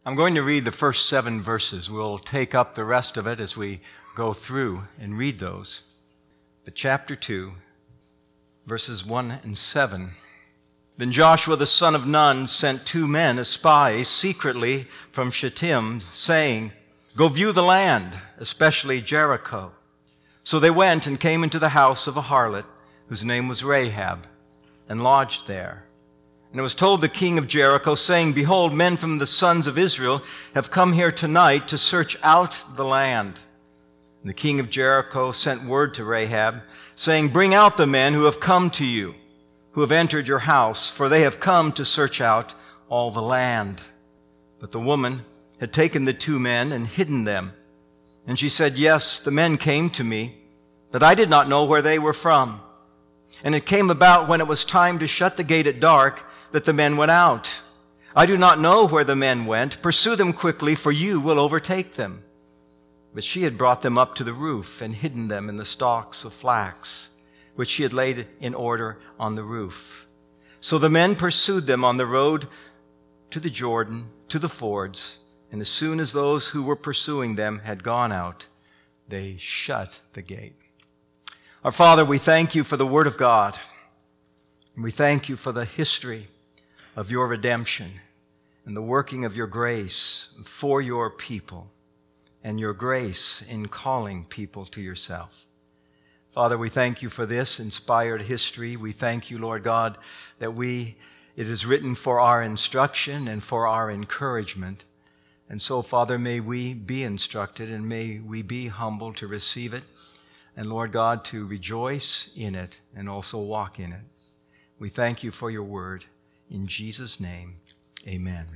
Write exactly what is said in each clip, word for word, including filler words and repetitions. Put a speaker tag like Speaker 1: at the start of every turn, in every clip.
Speaker 1: I'm going to read the first seven verses. We'll take up the rest of it as we go through and read those. But chapter two, verses one and seven. Then Joshua the son of Nun sent two men as spies secretly from Shittim, saying, "Go view the land, especially Jericho." So they went and came into the house of a harlot, whose name was Rahab, and lodged there. And it was told the king of Jericho, saying, "Behold, men from the sons of Israel have come here tonight to search out the land." And the king of Jericho sent word to Rahab, saying, "Bring out the men who have come to you, who have entered your house, for they have come to search out all the land." But the woman had taken the two men and hidden them. And she said, "Yes, the men came to me, but I did not know where they were from. And it came about when it was time to shut the gate at dark that the men went out. I do not know where the men went. Pursue them quickly, for you will overtake them." But she had brought them up to the roof and hidden them in the stalks of flax, which she had laid in order on the roof. So the men pursued them on the road to the Jordan, to the fords, and as soon as those who were pursuing them had gone out, they shut the gate. Our Father, we thank you for the Word of God, and we thank you for the history of your redemption and the working of your grace for your people and your grace in calling people to yourself. Father, we thank you for this inspired history. We thank you, Lord God, that we, it is written for our instruction and for our encouragement. And so, Father, may we be instructed and may we be humble to receive it. And Lord God, to rejoice in it and also walk in it. We thank you for your word. In Jesus' name, amen.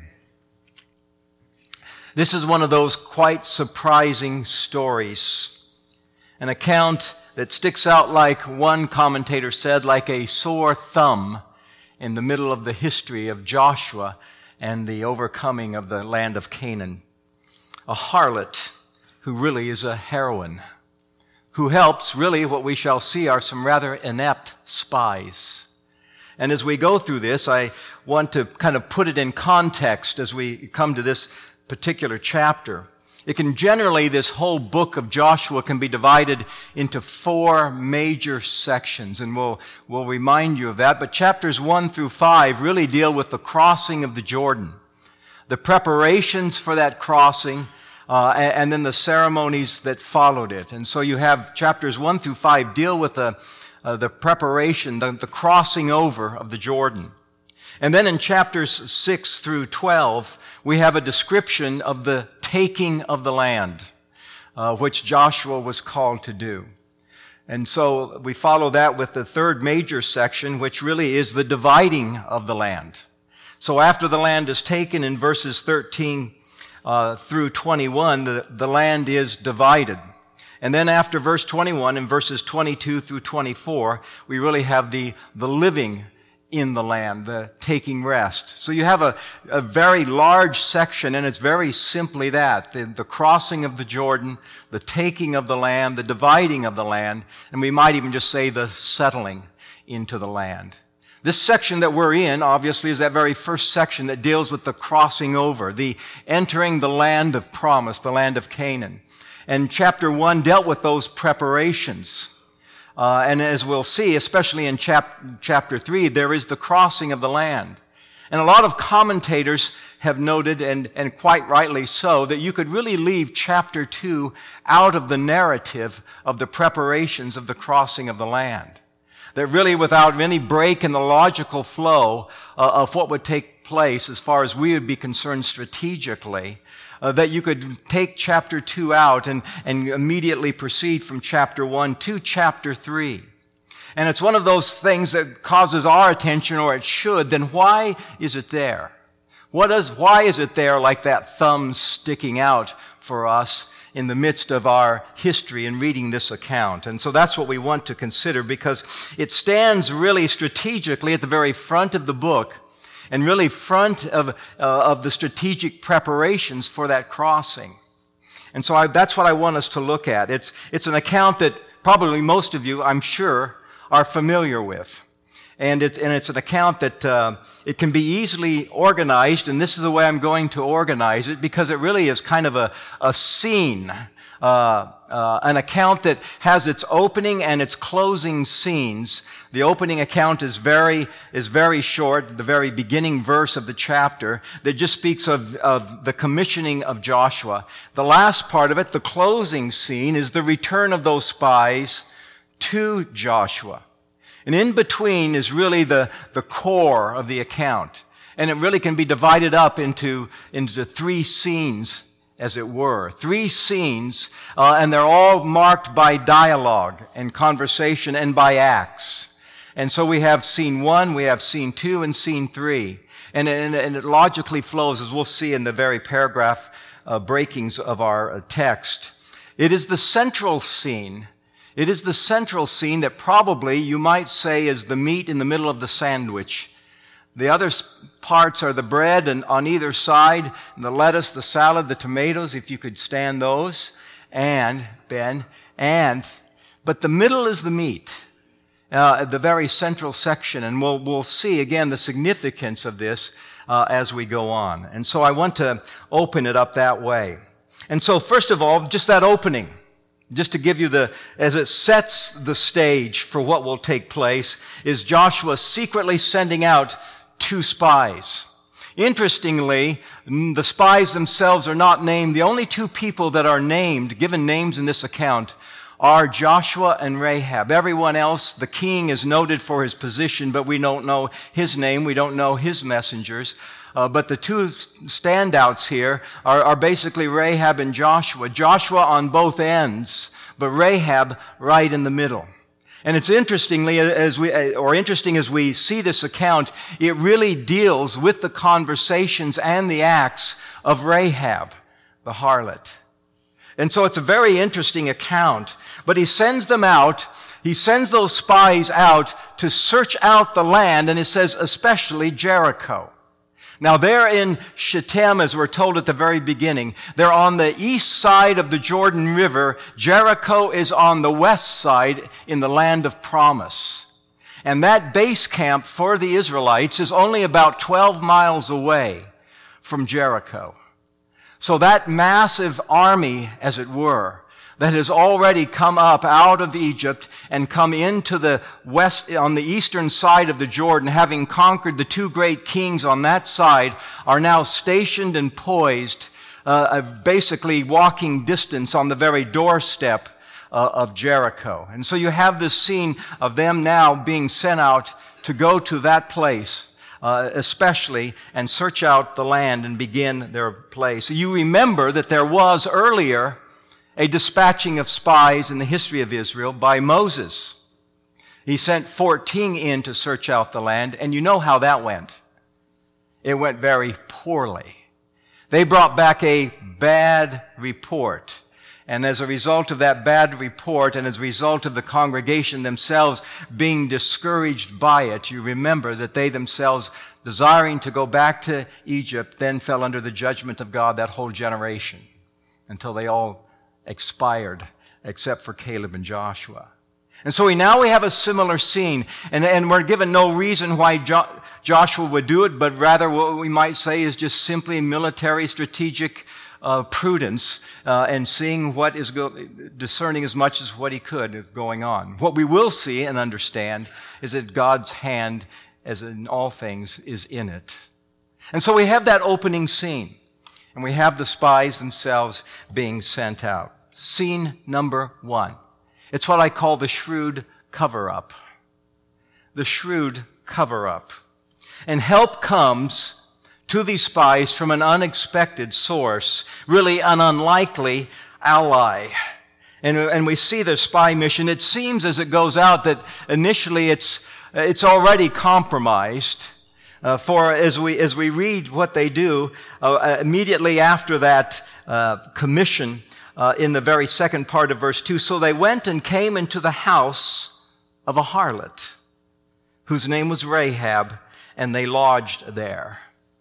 Speaker 1: This is one of those quite surprising stories. An account that sticks out, like one commentator said, like a sore thumb in the middle of the history of Joshua and the overcoming of the land of Canaan. A harlot who really is a heroine, who helps, really what we shall see are some rather inept spies. And as we go through this, I want to kind of put it in context as we come to this particular chapter. It can generally, this whole book of Joshua can be divided into four major sections, and we'll, we'll remind you of that. But chapters one through five really deal with the crossing of the Jordan, the preparations for that crossing, uh, and, and then the ceremonies that followed it. And so you have chapters one through five deal with the Uh, the preparation, the, the crossing over of the Jordan. And then in chapters six through twelve, we have a description of the taking of the land, uh, which Joshua was called to do. And so we follow that with the third major section, which really is the dividing of the land. So after the land is taken in verses thirteen uh, through twenty-one, the, the land is divided. And then after verse twenty-one, in verses twenty-two through twenty-four, we really have the, the living in the land, the taking rest. So you have a, a very large section, and it's very simply that, the, the crossing of the Jordan, the taking of the land, the dividing of the land, and we might even just say the settling into the land. This section that we're in, obviously, is that very first section that deals with the crossing over, the entering the land of promise, the land of Canaan. And chapter one dealt with those preparations. Uh, and as we'll see, especially in chap- chapter three, there is the crossing of the land. And a lot of commentators have noted, and, and quite rightly so, that you could really leave chapter two out of the narrative of the preparations of the crossing of the land. That really, without any break in the logical flow uh, of what would take place as far as we would be concerned strategically, Uh, that you could take chapter two out and, and immediately proceed from chapter one to chapter three. And it's one of those things that causes our attention, or it should. Then why is it there? What is, why is it there like that thumb sticking out for us in the midst of our history in reading this account? And so that's what we want to consider, because it stands really strategically at the very front of the book, and really front of, uh, of the strategic preparations for that crossing. And so I, that's what I want us to look at. It's, it's an account that probably most of you, I'm sure, are familiar with. And, it, and it's an account that uh, it can be easily organized, and this is the way I'm going to organize it, because it really is kind of a, a scene, uh, uh, an account that has its opening and its closing scenes. The opening account is very, is very short, the very beginning verse of the chapter, that just speaks of, of the commissioning of Joshua. The last part of it, the closing scene, is the return of those spies to Joshua. And in between is really the, the core of the account. And it really can be divided up into, into three scenes, as it were. Three scenes, uh, and they're all marked by dialogue and conversation and by acts. And so we have scene one, we have scene two, and scene three. And, and, and it logically flows, as we'll see in the very paragraph uh, breakings of our uh, text. It is the central scene. It is the central scene that probably you might say is the meat in the middle of the sandwich. The other parts are the bread and on either side, the lettuce, the salad, the tomatoes, if you could stand those, and, Ben, and, but the middle is the meat, uh, the very central section, and we'll, we'll see again the significance of this uh, as we go on. And so I want to open it up that way. And so first of all, just that opening. Just to give you the, as it sets the stage for what will take place, is Joshua secretly sending out two spies. Interestingly, the spies themselves are not named. The only two people that are named, given names in this account, are Joshua and Rahab. Everyone else, the king is noted for his position, but we don't know his name. We don't know his messengers. Uh, but the two standouts here are, are basically Rahab and Joshua. Joshua on both ends, but Rahab right in the middle. And it's interestingly, as we, or interesting as we see this account, it really deals with the conversations and the acts of Rahab, the harlot. And so it's a very interesting account. But he sends them out, he sends those spies out to search out the land, and it says especially Jericho. Now they're in Shittim, as we're told at the very beginning. They're on the east side of the Jordan River. Jericho is on the west side in the land of promise. And that base camp for the Israelites is only about twelve miles away from Jericho. So that massive army, as it were, that has already come up out of Egypt and come into the west, on the eastern side of the Jordan, having conquered the two great kings on that side, are now stationed and poised, uh, basically walking distance on the very doorstep uh, of Jericho. And so you have this scene of them now being sent out to go to that place, Uh, especially, and search out the land and begin their place. You remember that there was earlier a dispatching of spies in the history of Israel by Moses. He sent fourteen in to search out the land, and you know how that went. It went very poorly. They brought back a bad report. And as a result of that bad report, and as a result of the congregation themselves being discouraged by it, you remember that they themselves, desiring to go back to Egypt, then fell under the judgment of God, that whole generation, until they all expired, except for Caleb and Joshua. And so we now we have a similar scene, and, and we're given no reason why jo- Joshua would do it, but rather what we might say is just simply military strategic Uh, prudence uh, and seeing what is go- discerning as much as what he could is going on. What we will see and understand is that God's hand, as in all things, is in it. And so we have that opening scene, and we have the spies themselves being sent out. Scene number one. It's what I call the shrewd cover-up. The shrewd cover-up. And help comes to these spies from an unexpected source, really an unlikely ally. And, and we see their spy mission. It seems as it goes out that initially it's, it's already compromised. Uh, for as we, as we read what they do, uh, immediately after that uh, commission, uh, in the very second part of verse two, so they went and came into the house of a harlot, whose name was Rahab, and they lodged there.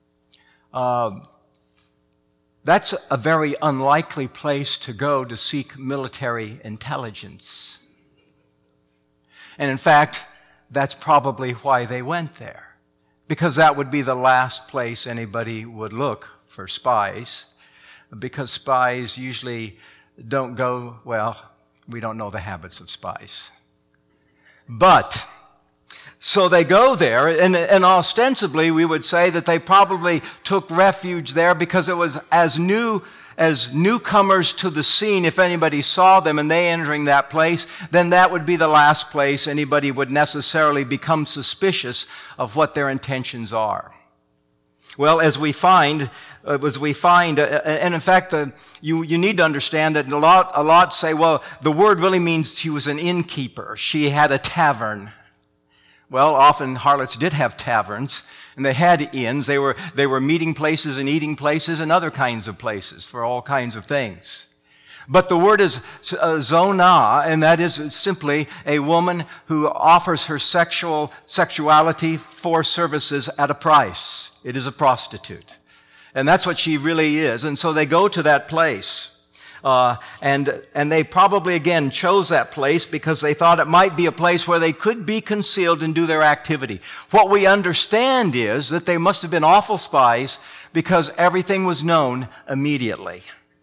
Speaker 1: Uh, that's a very unlikely place to go to seek military intelligence. And in fact, that's probably why they went there, because that would be the last place anybody would look for spies, because spies usually don't go, well, we don't know the habits of spies. But, so they go there, and, and ostensibly we would say that they probably took refuge there because it was as new as newcomers to the scene. If anybody saw them and they entering that place, then that would be the last place anybody would necessarily become suspicious of what their intentions are. Well, as we find, uh, as we find, uh, and in fact, uh, you you need to understand that a lot a lot say, well, the word really means she was an innkeeper. She had a tavern. Well, often harlots did have taverns, and they had inns. They were they were meeting places and eating places and other kinds of places for all kinds of things. But the word is uh, zonah, and that is simply a woman who offers her sexual sexuality for services at a price. It is a prostitute. And that's what she really is. And so they go to that place. Uh, and, and they probably, again, chose that place because they thought it might be a place where they could be concealed and do their activity. What we understand is that they must have been awful spies because everything was known immediately.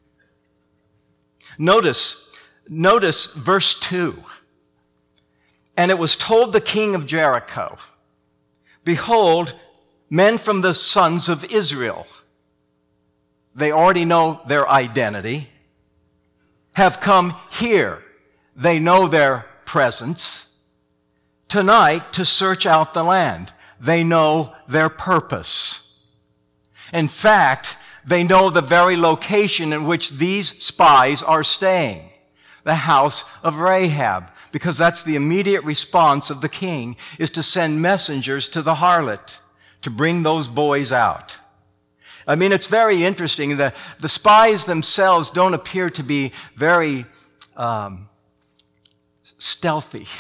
Speaker 1: Notice, notice verse two. And it was told the king of Jericho, behold, men from the sons of Israel. They already know their identity, have come here. They know their presence. Tonight to search out the land. They know their purpose. In fact, they know the very location in which these spies are staying. The house of Rahab. Because that's the immediate response of the king, is to send messengers to the harlot to bring those boys out. I mean, it's very interesting. The, the spies themselves don't appear to be very um, stealthy. In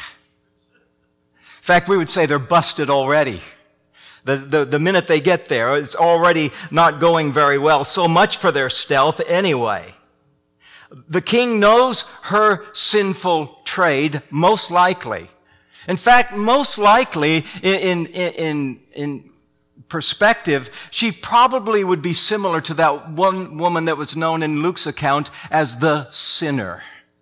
Speaker 1: fact, we would say they're busted already. The, the, the minute they get there, it's already not going very well. So much for their stealth anyway. The king knows her sinful trade, most likely. In fact, most likely, in, in, in, in perspective, she probably would be similar to that one woman that was known in Luke's account as the sinner.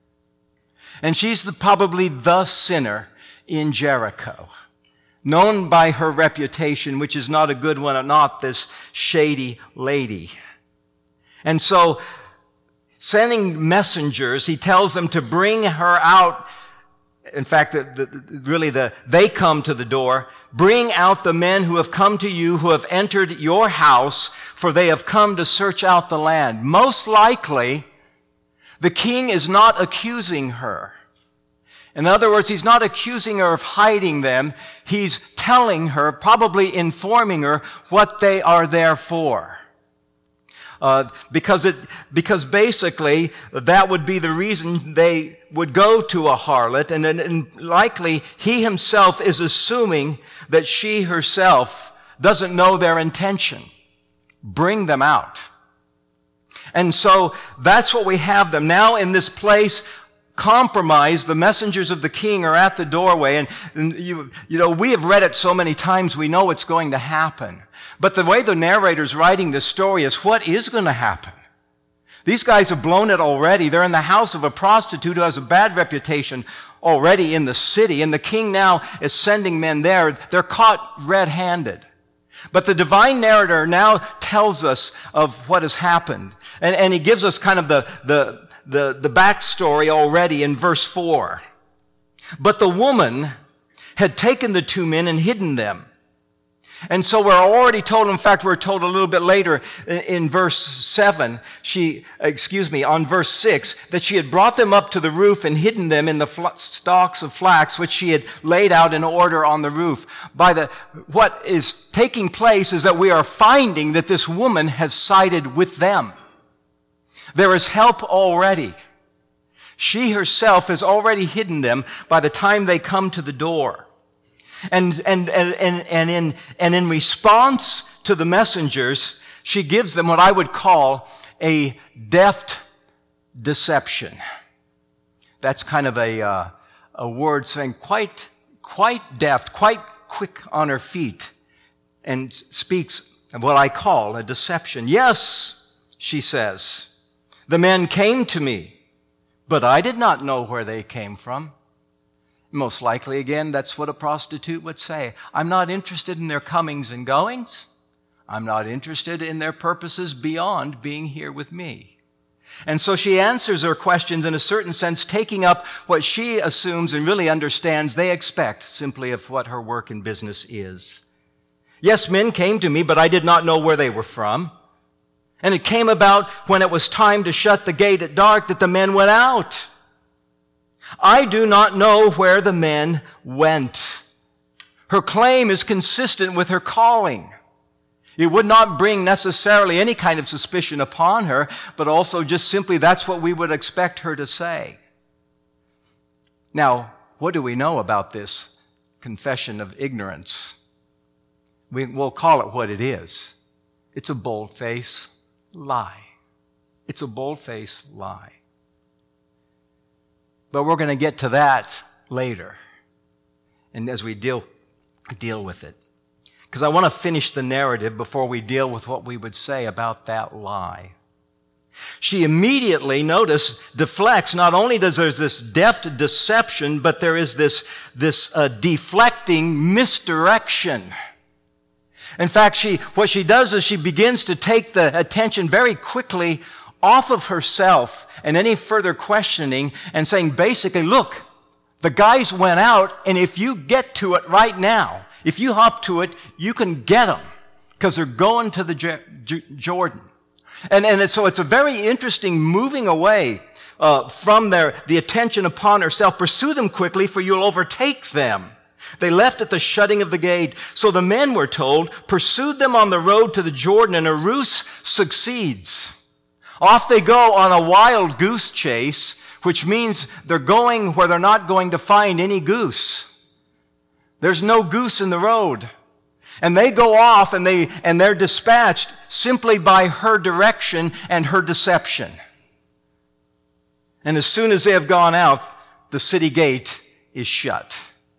Speaker 1: And she's the, probably the sinner in Jericho, known by her reputation, which is not a good one, not this shady lady. And so, sending messengers, he tells them to bring her out. In fact, the, the, really, the, they come to the door. Bring out the men who have come to you, who have entered your house, for they have come to search out the land. Most likely, the king is not accusing her. In other words, he's not accusing her of hiding them. He's telling her, probably informing her, what they are there for. Uh, because it, because basically that would be the reason they would go to a harlot, and, and likely he himself is assuming that she herself doesn't know their intention. Bring them out. And so that's what we have them now in this place. Compromised, the messengers of the king are at the doorway, and, and you, you know, we have read it so many times, we know it's going to happen. But the way the narrator's writing this story is, what is going to happen? These guys have blown it already. They're in the house of a prostitute who has a bad reputation already in the city, and the king now is sending men there. They're caught red-handed. But the divine narrator now tells us of what has happened, and, and he gives us kind of the, the, the, the backstory already in verse four. But the woman had taken the two men and hidden them. And so we're already told, in fact, we're told a little bit later in, in verse seven, she, excuse me, on verse six, that she had brought them up to the roof and hidden them in the fl- stalks of flax, which she had laid out in order on the roof. By the, what is taking place is that we are finding that this woman has sided with them. There is help already. She herself has already hidden them by the time they come to the door. And, and, and, and, in, and in response to the messengers, she gives them what I would call a deft deception. That's kind of a, uh, a word saying quite, quite deft, quite quick on her feet, and speaks of what I call a deception. Yes, she says, the men came to me, but I did not know where they came from. Most likely, again, that's what a prostitute would say. I'm not interested in their comings and goings. I'm not interested in their purposes beyond being here with me. And so she answers her questions in a certain sense, taking up what she assumes and really understands they expect simply of what her work and business is. Yes, men came to me, but I did not know where they were from. And it came about when it was time to shut the gate at dark that the men went out. I do not know where the men went. Her claim is consistent with her calling. It would not bring necessarily any kind of suspicion upon her, but also just simply that's what we would expect her to say. Now, what do we know about this confession of ignorance? We, we'll call it what it is. It's a bold-faced lie. It's a bold-faced lie. But we're going to get to that later, and as we deal, deal with it. Because I want to finish the narrative before we deal with what we would say about that lie. She immediately, notice, deflects. Not only does there's this deft deception, but there is this, this uh, deflecting misdirection. In fact, she, what she does is she begins to take the attention very quickly off of herself and any further questioning and saying basically, look, the guys went out, and if you get to it right now, if you hop to it, you can get them because they're going to the J- J- Jordan. And, and so it's a very interesting moving away uh, from their, the attention upon herself. Pursue them quickly, for you'll overtake them. They left at the shutting of the gate. So the men, were told, pursued them on the road to the Jordan, and a ruse succeeds. Off they go on a wild goose chase, which means they're going where they're not going to find any goose. There's no goose in the road. And they go off and they and they're dispatched simply by her direction and her deception. And as soon as they have gone out, the city gate is shut.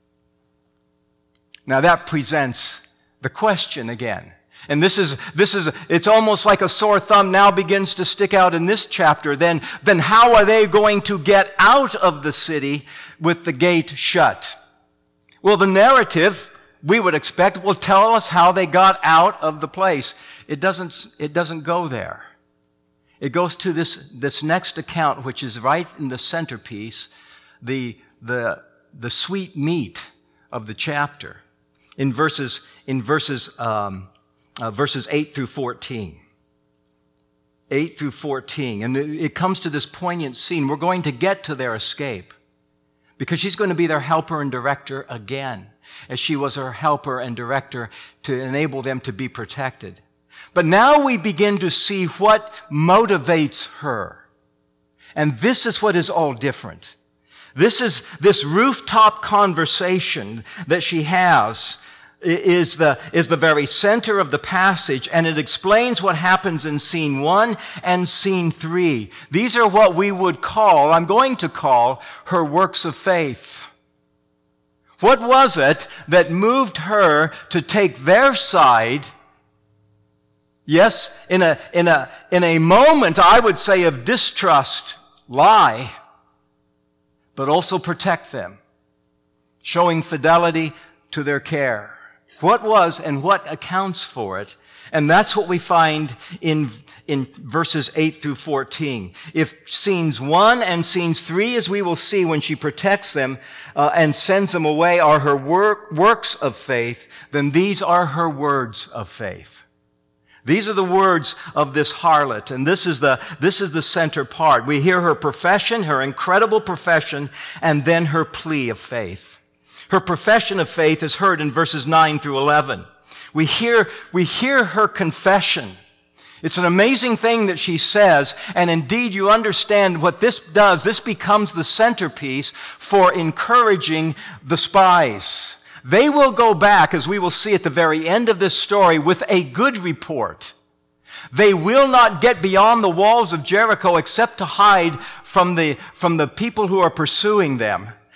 Speaker 1: Now that presents the question again. And this is, this is, it's almost like a sore thumb now begins to stick out in this chapter. Then, then how are they going to get out of the city with the gate shut? Well, the narrative, we would expect, will tell us how they got out of the place. It doesn't, it doesn't go there. It goes to this, this next account, which is right in the centerpiece, the, the, the sweet meat of the chapter. In verses, in verses, um, Uh, verses eight through fourteen. eight through fourteen. And it comes to this poignant scene. We're going to get to their escape because she's going to be their helper and director again, as she was her helper and director to enable them to be protected. But now we begin to see what motivates her. And this is what is all different. This is this rooftop conversation that she has is the, is the very center of the passage, and it explains what happens in scene one and scene three. These are what we would call, I'm going to call, her works of faith. What was it that moved her to take their side? Yes, in a, in a, in a moment, I would say, of distrust, lie, but also protect them, showing fidelity to their care. What was and what accounts for it? And that's what we find in, in verses eight through fourteen. If scenes one and scenes three, as we will see when she protects them uh, and sends them away, are her work, works of faith, then these are her words of faith. These are the words of this harlot, and this is the, this is the center part. We hear her profession, her incredible profession, and then her plea of faith. Her profession of faith is heard in verses nine through eleven. We hear, we hear her confession. It's an amazing thing that she says, and indeed you understand what this does. This becomes the centerpiece for encouraging the spies. They will go back, as we will see at the very end of this story, with a good report. They will not get beyond the walls of Jericho except to hide from the, from the people who are pursuing them.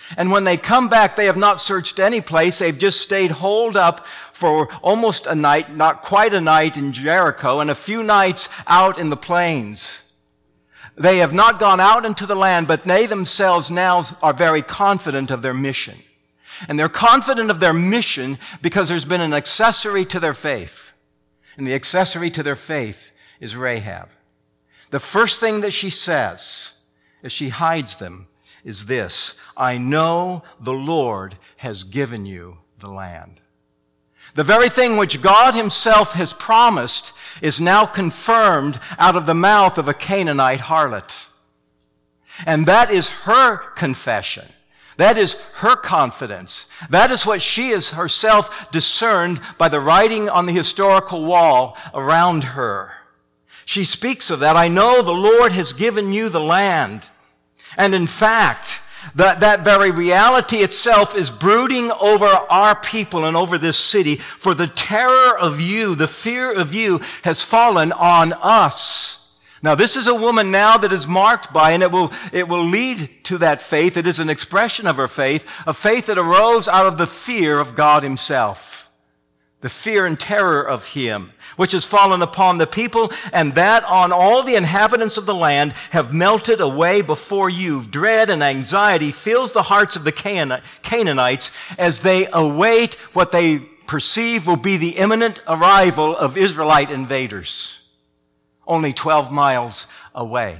Speaker 1: And when they come back, they have not searched any place. They've just stayed holed up for almost a night, not quite a night in Jericho, and a few nights out in the plains. They have not gone out into the land, but they themselves now are very confident of their mission. And they're confident of their mission because there's been an accessory to their faith. And the accessory to their faith is Rahab. The first thing that she says as she hides them is this: I know the Lord has given you the land. The very thing which God himself has promised is now confirmed out of the mouth of a Canaanite harlot. And that is her confession. That is her confidence. That is what she has herself discerned by the writing on the historical wall around her. She speaks of that. I know the Lord has given you the land. And in fact, that, that very reality itself is brooding over our people and over this city. For the terror of you, the fear of you has fallen on us. Now, this is a woman now that is marked by, and it will, it will lead to that faith. It is an expression of her faith, a faith that arose out of the fear of God himself, the fear and terror of him, which has fallen upon the people, and that on all the inhabitants of the land have melted away before you. Dread and anxiety fills the hearts of the Canaanites as they await what they perceive will be the imminent arrival of Israelite invaders, only twelve miles away.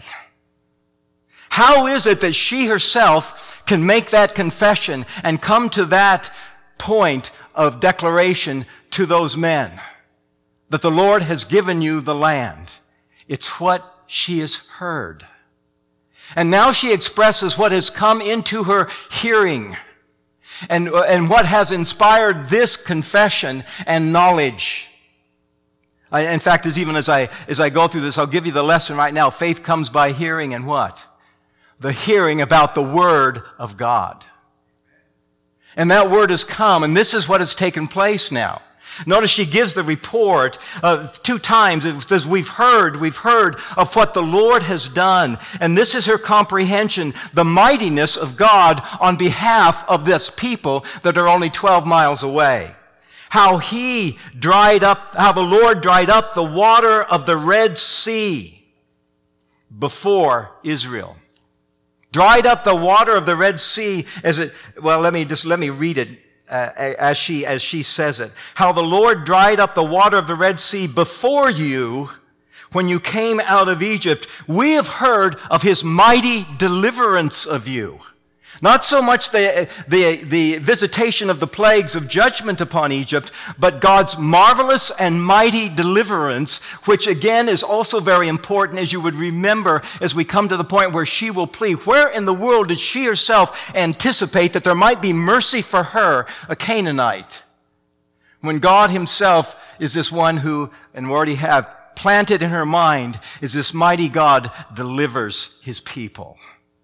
Speaker 1: How is it that she herself can make that confession and come to that point of declaration to those men that the Lord has given you the land? It's what she has heard. And now she expresses what has come into her hearing and, and what has inspired this confession and knowledge. I, in fact, as even as I, as I go through this, I'll give you the lesson right now. Faith comes by hearing, and what? The hearing about the Word of God. And that Word has come, and this is what has taken place now. Notice she gives the report uh, two times. It says, we've heard, we've heard of what the Lord has done. And this is her comprehension, the mightiness of God on behalf of this people that are only twelve miles away. How he dried up, how the Lord dried up the water of the Red Sea before Israel. Dried up the water of the Red Sea as it, well, let me just, let me read it uh, as she, as she says it. How the Lord dried up the water of the Red Sea before you when you came out of Egypt. We have heard of his mighty deliverance of you. Not so much the, the, the visitation of the plagues of judgment upon Egypt, but God's marvelous and mighty deliverance, which again is also very important, as you would remember as we come to the point where she will plead. Where in the world did she herself anticipate that there might be mercy for her, a Canaanite, when God himself is this one who, and we already have planted in her mind, is this mighty God delivers his people.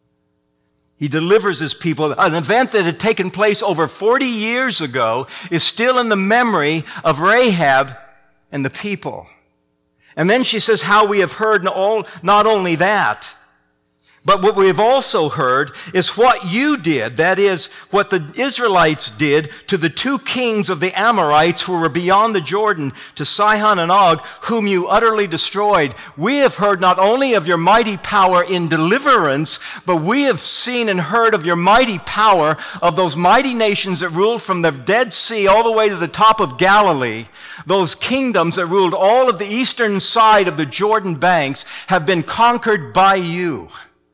Speaker 1: He delivers his people. An event that had taken place over forty years ago is still in the memory of Rahab and the people. And then she says how we have heard not only that, but what we have also heard is what you did. That is, what the Israelites did to the two kings of the Amorites who were beyond the Jordan, to Sihon and Og, whom you utterly destroyed. We have heard not only of your mighty power in deliverance, but we have seen and heard of your mighty power of those mighty nations that ruled from the Dead Sea all the way to the top of Galilee. Those kingdoms that ruled all of the eastern side of the Jordan banks have been conquered by you.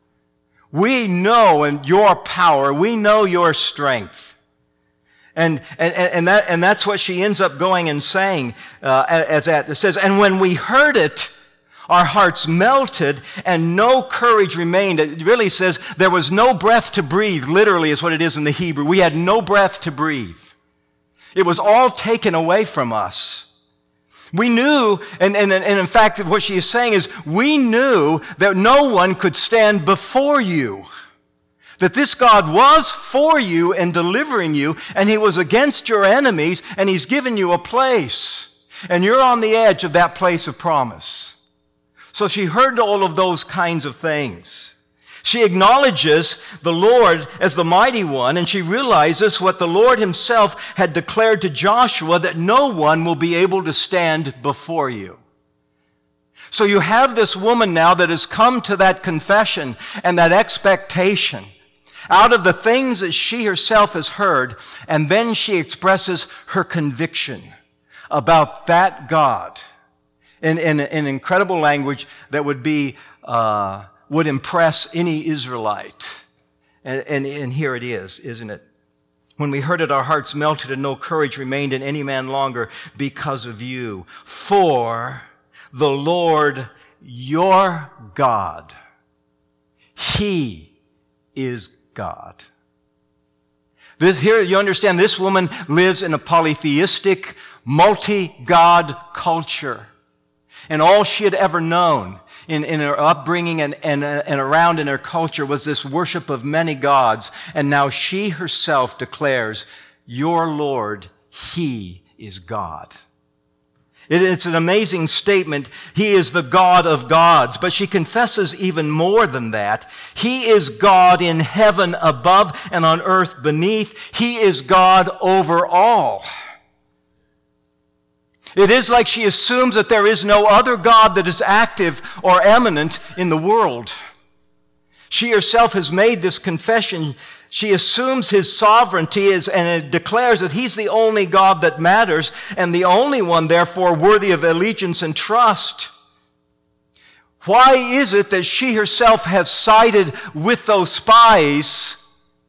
Speaker 1: We know and your power. We know your strength. And, and, and, that, and that's what she ends up going and saying, uh, as that it says, and when we heard it, our hearts melted and no courage remained. It really says there was no breath to breathe, literally is what it is in the Hebrew. We had no breath to breathe. It was all taken away from us. We knew, and, and, and in fact, what she is saying is, we knew that no one could stand before you. That this God was for you and delivering you, and he was against your enemies, and he's given you a place. And you're on the edge of that place of promise. So she heard all of those kinds of things. She acknowledges the Lord as the mighty one, and she realizes what the Lord himself had declared to Joshua, that no one will be able to stand before you. So you have this woman now that has come to that confession and that expectation out of the things that she herself has heard, and then she expresses her conviction about that God in, in, in incredible language that would be uh, would impress any Israelite. And, and, and here it is, isn't it? When we heard it, our hearts melted, and no courage remained in any man longer because of you. For the Lord your God, He is God. This, here you understand, this woman lives in a polytheistic, multi-God culture. And all she had ever known in, in her upbringing and, and, and around in her culture was this worship of many gods. And now she herself declares, your Lord, He is God. It, it's an amazing statement. He is the God of gods. But she confesses even more than that. He is God in heaven above and on earth beneath. He is God over all. It is like she assumes that there is no other God that is active or eminent in the world. She herself has made this confession. She assumes His sovereignty is, and it declares that He's the only God that matters and the only one, therefore, worthy of allegiance and trust. Why is it that she herself has sided with those spies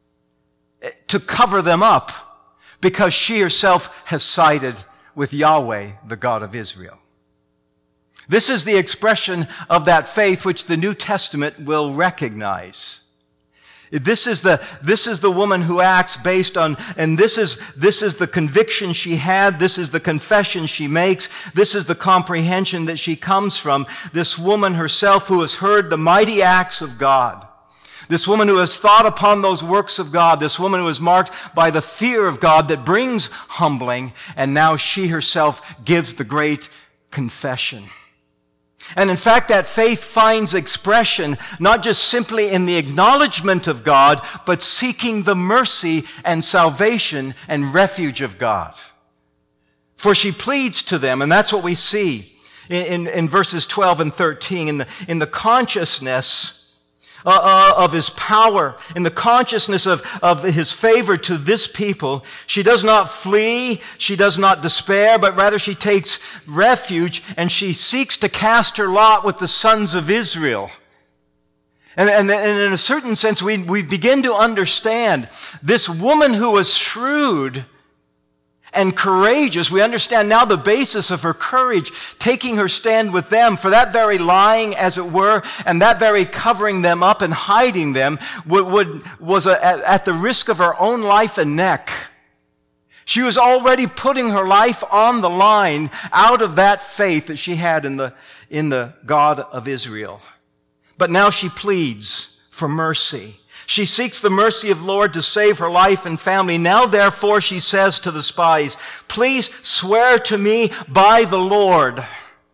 Speaker 1: to cover them up? Because she herself has sided with Yahweh, the God of Israel. This is the expression of that faith which the New Testament will recognize. This is the, this is the woman who acts based on, and this is, this is the conviction she had, this is the confession she makes, this is the comprehension that she comes from. This woman herself who has heard the mighty acts of God. This woman who has thought upon those works of God, this woman who is marked by the fear of God that brings humbling, and now she herself gives the great confession. And in fact, that faith finds expression not just simply in the acknowledgement of God, but seeking the mercy and salvation and refuge of God. For she pleads to them, and that's what we see in, in, in verses twelve and thirteen, in the, in the consciousness Uh, uh, of His power, in the consciousness of, of His favor to this people. She does not flee, she does not despair, but rather she takes refuge and she seeks to cast her lot with the sons of Israel. And, and, and in a certain sense, we, we begin to understand this woman who was shrewd and courageous. We understand now the basis of her courage, taking her stand with them, for that very lying, as it were, and that very covering them up and hiding them would, would, was a, at, at the risk of her own life and neck. She was already putting her life on the line out of that faith that she had in the, in the God of Israel. But now she pleads for mercy. She seeks the mercy of the Lord to save her life and family. Now, therefore, she says to the spies, please swear to me by the Lord,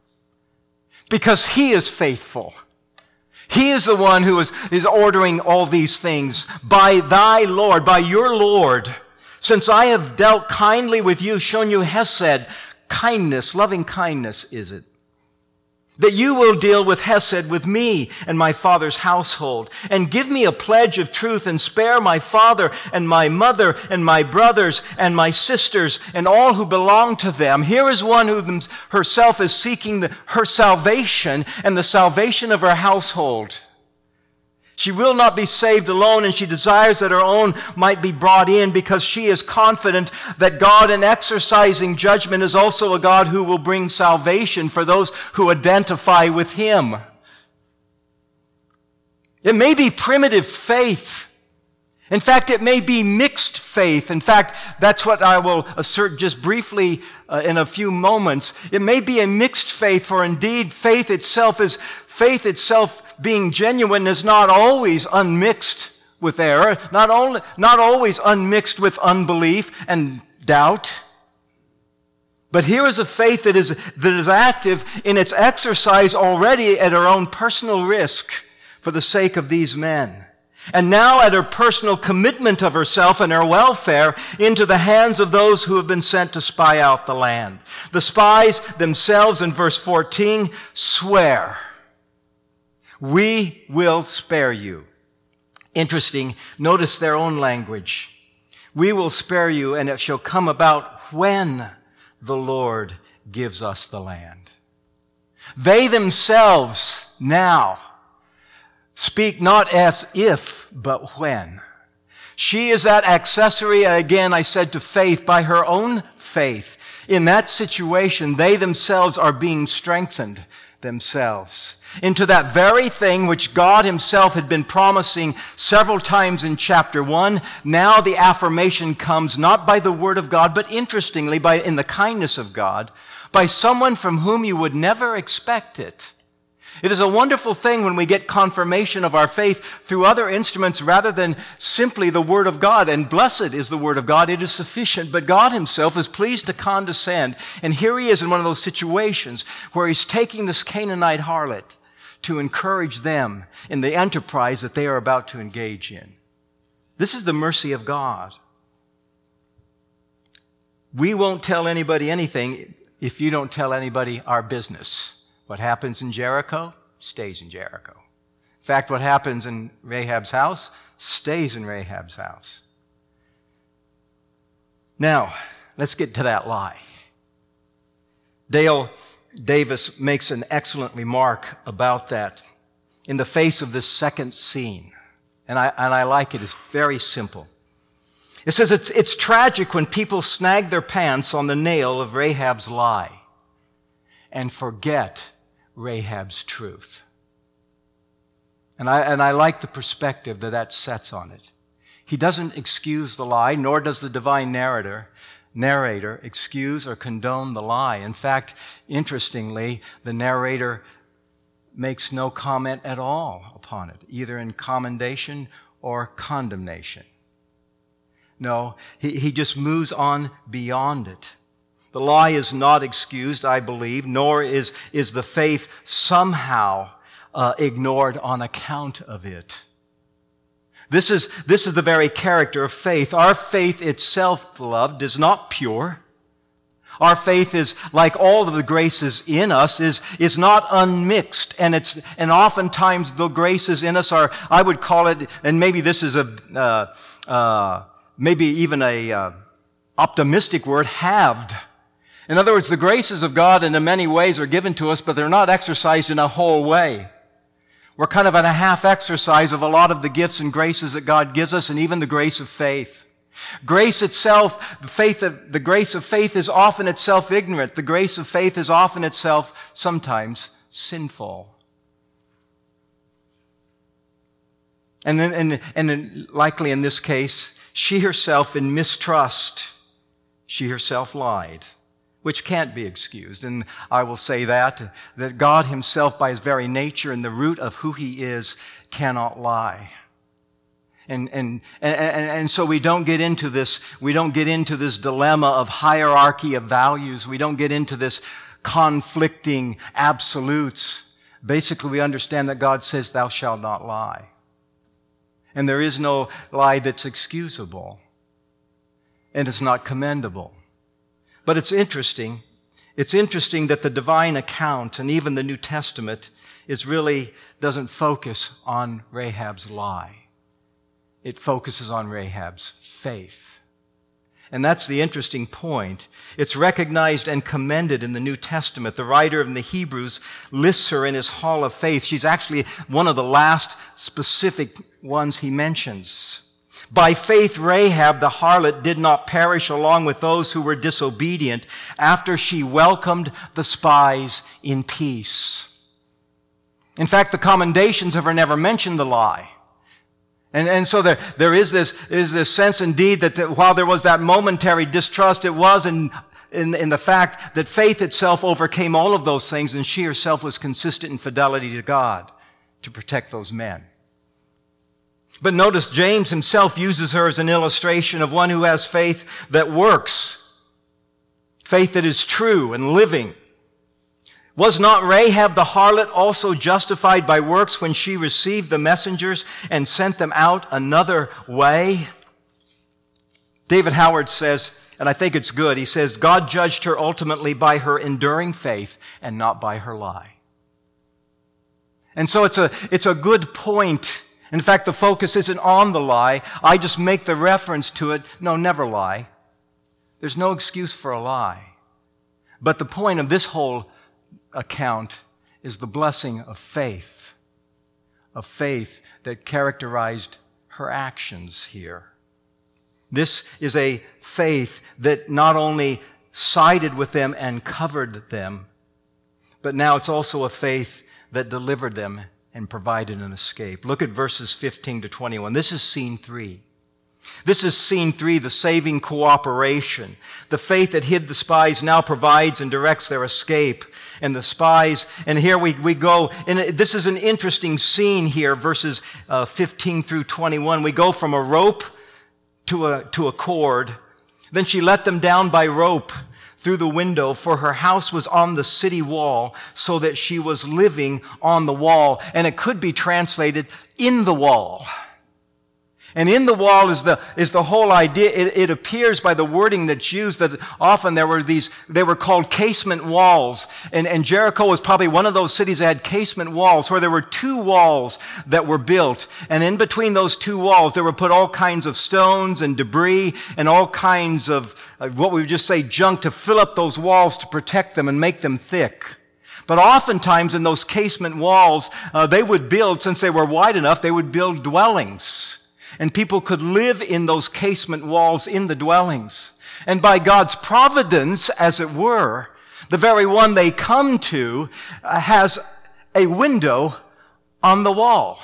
Speaker 1: because He is faithful. He is the one who is, is ordering all these things. By thy Lord, by your Lord, since I have dealt kindly with you, shown you hesed, kindness, loving kindness is it, that you will deal with hesed with me and my father's household, and give me a pledge of truth, and spare my father and my mother and my brothers and my sisters and all who belong to them. Here is one who herself is seeking the, her salvation and the salvation of her household. She will not be saved alone, and she desires that her own might be brought in, because she is confident that God, in exercising judgment, is also a God who will bring salvation for those who identify with Him. It may be primitive faith. In fact, it may be mixed faith. In fact, that's what I will assert just briefly uh, in a few moments. It may be a mixed faith, for indeed faith itself is faith itself being genuine is not always unmixed with error, not only not always unmixed with unbelief and doubt. But here is a faith that is that is active in its exercise already at our own personal risk. for the sake of these men. And now at her personal commitment of herself and her welfare into the hands of those who have been sent to spy out the land. The spies themselves, in verse fourteen, swear, "We will spare you." Interesting. Notice their own language. "We will spare you, and it shall come about when the Lord gives us the land." They themselves now speak not as if, but when. She is that accessory, again, I said, to faith by her own faith. In that situation, they themselves are being strengthened themselves into that very thing which God himself had been promising several times in chapter one. Now the affirmation comes not by the word of God, but interestingly, by in the kindness of God, by someone from whom you would never expect it. It is a wonderful thing when we get confirmation of our faith through other instruments rather than simply the Word of God. And blessed is the Word of God. It is sufficient. But God himself is pleased to condescend. And here he is in one of those situations where he's taking this Canaanite harlot to encourage them in the enterprise that they are about to engage in. This is the mercy of God. We won't tell anybody anything if you don't tell anybody our business. What happens in Jericho stays in Jericho. In fact, what happens in Rahab's house stays in Rahab's house. Now, let's get to that lie. Dale Davis makes an excellent remark about that in the face of this second scene. And I, and I like it. It's very simple. It says it's, it's tragic when people snag their pants on the nail of Rahab's lie and forget Rahab's truth. And I, and I like the perspective that that sets on it. He doesn't excuse the lie, nor does the divine narrator, narrator excuse or condone the lie. In fact, interestingly, the narrator makes no comment at all upon it, either in commendation or condemnation. No, he, he just moves on beyond it. The lie is not excused, I believe, nor is, is the faith somehow uh, ignored on account of it. This is, this is the very character of faith. Our faith itself, beloved, is not pure. Our faith is, like all of the graces in us, is, is not unmixed. And it's, and oftentimes the graces in us are, I would call it, and maybe this is a, uh, uh, maybe even a uh, optimistic word, halved. In other words, the graces of God in many ways are given to us, but they're not exercised in a whole way. We're kind of in a half exercise of a lot of the gifts and graces that God gives us, and even the grace of faith. Grace itself, the faith of, the grace of faith is often itself ignorant. The grace of faith is often itself sometimes sinful. And then, and, and in, likely in this case, she herself in mistrust, she herself lied, which can't be excused. And I will say that, that God himself, by his very nature and the root of who he is, cannot lie. And, and, and, and so we don't get into this, we don't get into this dilemma of hierarchy of values. We don't get into this conflicting absolutes. Basically, we understand that God says, "Thou shalt not lie." And there is no lie that's excusable. And it's not commendable. But it's interesting. It's interesting that the divine account and even the New Testament is really doesn't focus on Rahab's lie. It focuses on Rahab's faith. And that's the interesting point. It's recognized and commended in the New Testament. The writer of the Hebrews lists her in his hall of faith. She's actually one of the last specific ones he mentions. By faith, Rahab the harlot did not perish along with those who were disobedient after she welcomed the spies in peace. In fact, the commendations of her never mentioned the lie. And, and so there, there is this, is this sense indeed that the, while there was that momentary distrust, it was in, in, in the fact that faith itself overcame all of those things, and she herself was consistent in fidelity to God to protect those men. But notice James himself uses her as an illustration of one who has faith that works, faith that is true and living. Was not Rahab the harlot also justified by works when she received the messengers and sent them out another way? David Howard says, and I think it's good, he says, God judged her ultimately by her enduring faith and not by her lie. And so it's a, it's a good point. In fact, the focus isn't on the lie. I just make the reference to it. No, never lie. There's no excuse for a lie. But the point of this whole account is the blessing of faith, of faith that characterized her actions here. This is a faith that not only sided with them and covered them, but now it's also a faith that delivered them and provided an escape. Look at verses fifteen to twenty-one. This is scene three. This is scene three, the saving cooperation. The faith that hid the spies now provides and directs their escape. And the spies, and here we, we go, and this is an interesting scene here, verses uh, fifteen through twenty-one. We go from a rope to a, to a cord. Then she let them down by rope through the window, for her house was on the city wall, so that she was living on the wall. And it could be translated, in the wall. And in the wall is the, is the whole idea. It, it appears by the wording that's used that often there were these, they were called casement walls. And, and Jericho was probably one of those cities that had casement walls, where there were two walls that were built. And in between those two walls, there were put all kinds of stones and debris and all kinds of, of what we would just say junk to fill up those walls to protect them and make them thick. But oftentimes in those casement walls, uh, they would build, since they were wide enough, they would build dwellings. And people could live in those casement walls in the dwellings. And by God's providence, as it were, the very one they come to uh, has a window on the wall.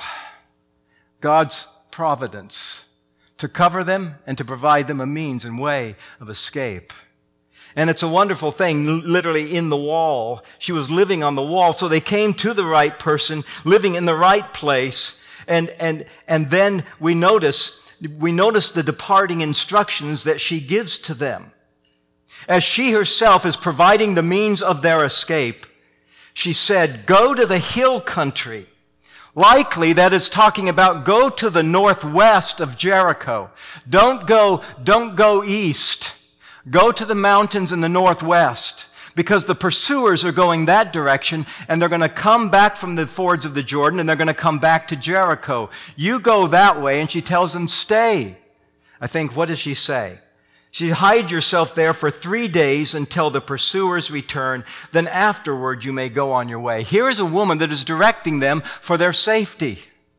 Speaker 1: God's providence to cover them and to provide them a means and way of escape. And it's a wonderful thing, literally in the wall. She was living on the wall, so they came to the right person, living in the right place. And, and, and then we notice, we notice the departing instructions that she gives to them. As she herself is providing the means of their escape, she said, go to the hill country. Likely that is talking about go to the northwest of Jericho. Don't go, don't go east. Go to the mountains in the northwest. Because the pursuers are going that direction, and they're going to come back from the fords of the Jordan, and they're going to come back to Jericho. You go that way, and she tells them, stay. I think, what does she say? She hide yourself there for three days until the pursuers return. Then afterward, you may go on your way. Here is a woman that is directing them for their safety.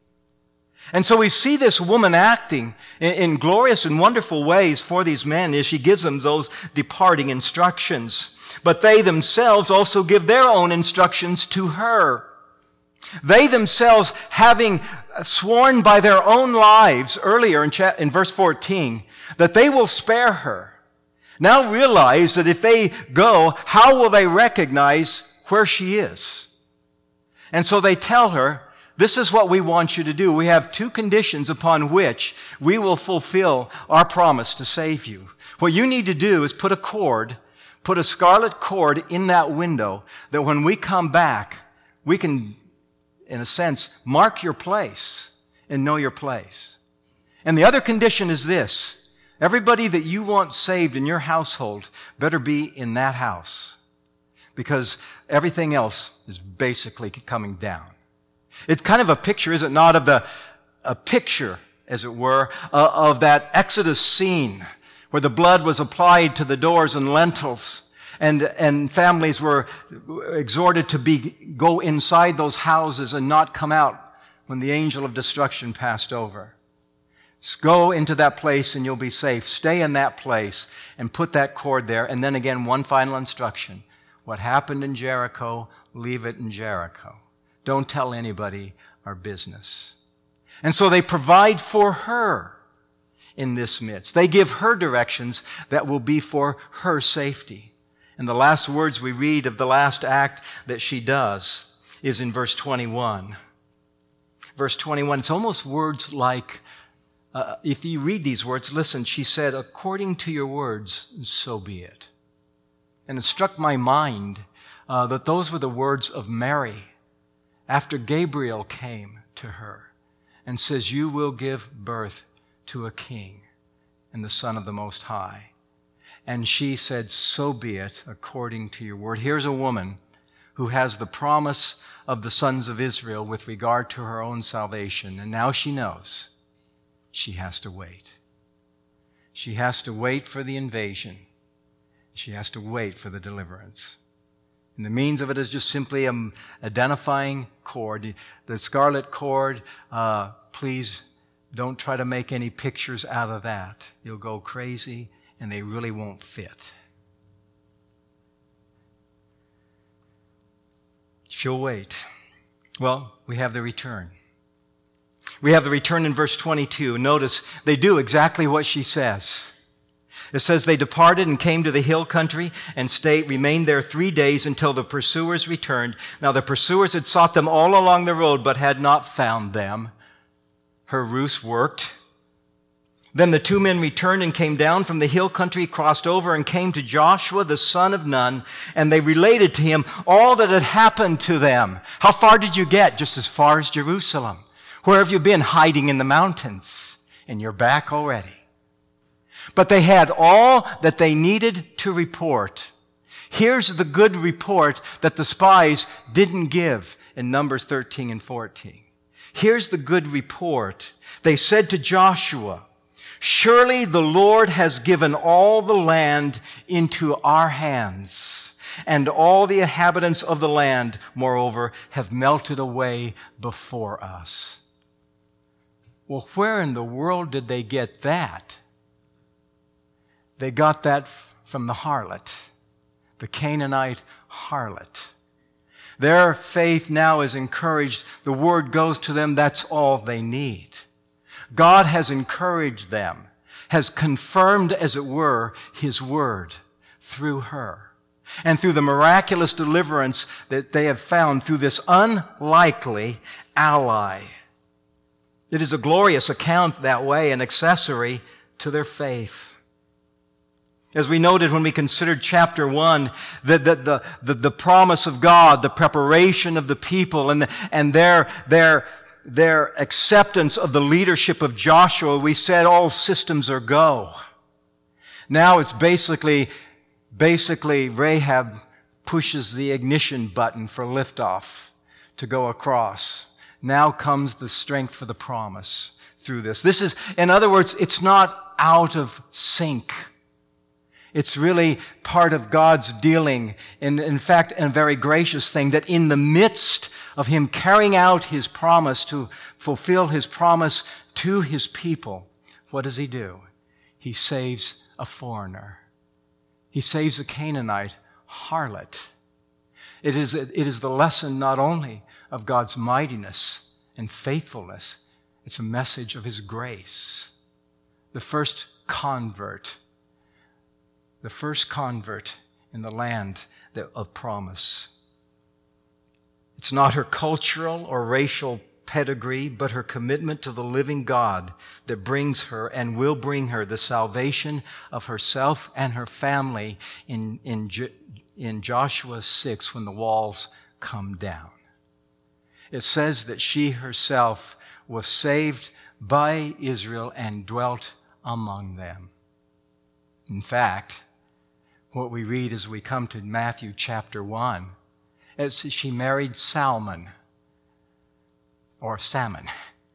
Speaker 1: And so we see this woman acting in, in glorious and wonderful ways for these men as she gives them those departing instructions. But they themselves also give their own instructions to her. They themselves, having sworn by their own lives earlier in, cha- in verse fourteen, that they will spare her, now realize that if they go, how will they recognize where she is? And so they tell her, this is what we want you to do. We have two conditions upon which we will fulfill our promise to save you. What you need to do is put a cord, put a scarlet cord in that window, that when we come back, we can, in a sense, mark your place and know your place. And the other condition is this: everybody that you want saved in your household better be in that house, because everything else is basically coming down. It's kind of a picture, is it not, of the, a picture, as it were, uh, of that Exodus scene where the blood was applied to the doors and lintels, and, and families were exhorted to be, go inside those houses and not come out when the angel of destruction passed over. Just go into that place and you'll be safe. Stay in that place and put that cord there. And then again, one final instruction. What happened in Jericho, leave it in Jericho. Don't tell anybody our business. And so they provide for her in this midst. They give her directions that will be for her safety. And the last words we read of the last act that she does is in verse twenty-one. Verse twenty-one, it's almost words like, uh, if you read these words, listen, she said, according to your words, so be it. And it struck my mind uh, that those were the words of Mary after Gabriel came to her and says, "You will give birth to a king and the Son of the Most High." And she said, "So be it, according to your word." Here's a woman who has the promise of the sons of Israel with regard to her own salvation. And now she knows she has to wait. She has to wait for the invasion. She has to wait for the deliverance. And the means of it is just simply an identifying cord. The scarlet cord, uh, please don't try to make any pictures out of that. You'll go crazy and they really won't fit. She'll wait. Well, we have the return. We have the return in verse twenty-two. Notice they do exactly what she says. It says they departed and came to the hill country and stayed, remained there three days until the pursuers returned. Now the pursuers had sought them all along the road, but had not found them. Her ruse worked. Then the two men returned and came down from the hill country, crossed over and came to Joshua, the son of Nun, and they related to him all that had happened to them. How far did you get? Just as far as Jerusalem. Where have you been? Hiding in the mountains. And you're back already. But they had all that they needed to report. Here's the good report that the spies didn't give in Numbers thirteen and fourteen. Here's the good report. They said to Joshua, "Surely the Lord has given all the land into our hands, and all the inhabitants of the land, moreover, have melted away before us." Well, where in the world did they get that? They got that from the harlot, the Canaanite harlot. Their faith now is encouraged. The word goes to them, that's all they need. God has encouraged them, has confirmed, as it were, His word through her. And through the miraculous deliverance that they have found through this unlikely ally. It is a glorious account that way, an accessory to their faith. As we noted when we considered chapter one, the, the, the, the, the promise of God, the preparation of the people, and, the, and their, their, their acceptance of the leadership of Joshua, we said all systems are go. Now it's basically, basically Rahab pushes the ignition button for liftoff to go across. Now comes the strength for the promise through this. This is, in other words, it's not out of sync. It's really part of God's dealing, and in fact, a very gracious thing, that in the midst of Him carrying out His promise to fulfill His promise to His people, what does He do? He saves a foreigner. He saves a Canaanite harlot. It is, it is the lesson not only of God's mightiness and faithfulness, it's a message of His grace. The first convert The first convert in the land of promise. It's not her cultural or racial pedigree, but her commitment to the living God that brings her and will bring her the salvation of herself and her family in, in, in Joshua six when the walls come down. It says that she herself was saved by Israel and dwelt among them. In fact, what we read as we come to Matthew chapter one, is she married Salmon, or Salmon.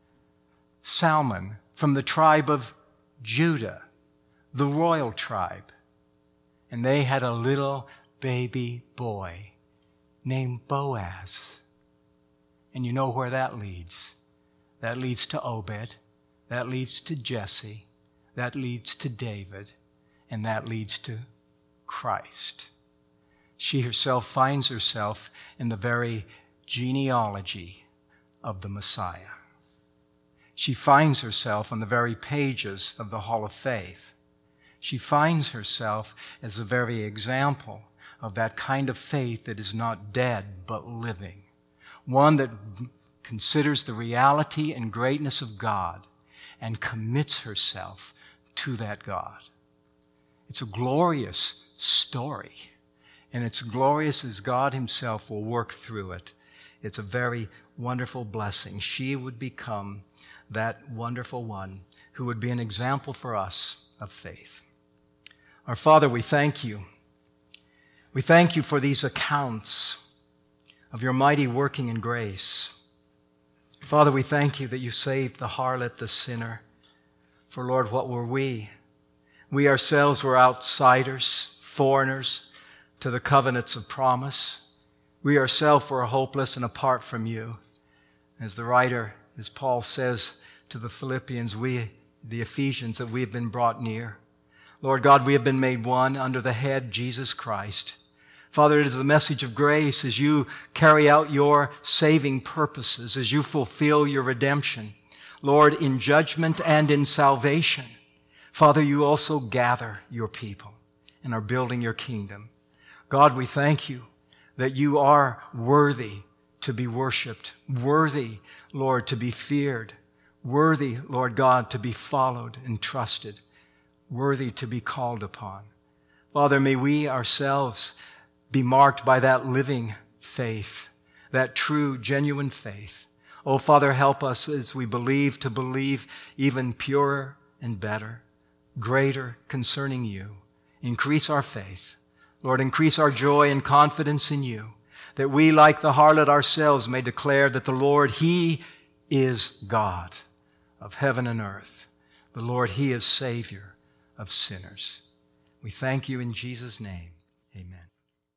Speaker 1: Salmon from the tribe of Judah, the royal tribe. And they had a little baby boy named Boaz. And you know where that leads. That leads to Obed. That leads to Jesse. That leads to David. And that leads to Christ. She herself finds herself in the very genealogy of the Messiah. She finds herself on the very pages of the Hall of Faith. She finds herself as the very example of that kind of faith that is not dead but living. One that considers the reality and greatness of God and commits herself to that God. It's a glorious story. and it's glorious as God himself will work through it. It's a very wonderful blessing. She would become that wonderful one who would be an example for us of faith. Our Father, we thank you. We thank you for these accounts of your mighty working in grace. Father, we thank you that you saved the harlot, the sinner. For Lord, what were we? We ourselves were outsiders, foreigners to the covenants of promise. We ourselves were hopeless and apart from you. As the writer, as Paul says to the Philippians, we, the Ephesians, that we have been brought near. Lord God, we have been made one under the head, Jesus Christ. Father, it is the message of grace as you carry out your saving purposes, as you fulfill your redemption. Lord, in judgment and in salvation, Father, you also gather your people and are building your kingdom. God, we thank you that you are worthy to be worshiped, worthy, Lord, to be feared, worthy, Lord God, to be followed and trusted, worthy to be called upon. Father, may we ourselves be marked by that living faith, that true, genuine faith. Oh, Father, help us as we believe to believe even purer and better, greater concerning you. Increase our faith. Lord, increase our joy and confidence in you, that we, like the harlot ourselves, may declare that the Lord, he is God of heaven and earth. The Lord, he is Savior of sinners. We thank you in Jesus' name. Amen.